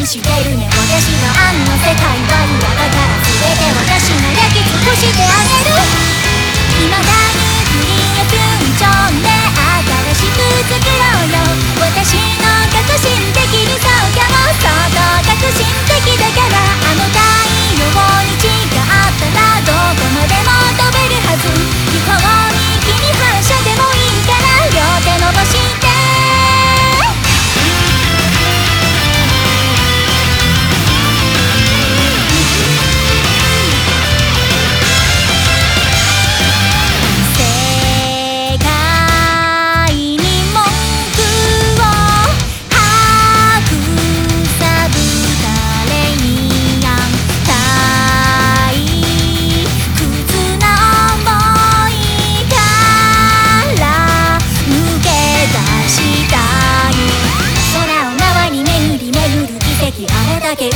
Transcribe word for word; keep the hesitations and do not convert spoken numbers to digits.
してるね。私のあんの世界は岩だから、全て私が焼き尽くしてあげる。未だに不倫や順調で新しく作ろうよ。私の革新的理想郷も相当革新的だから、あの太陽に違ったらどこまでも飛べるはず。飛行に君反射でもいいから両手伸ばして。あれだけ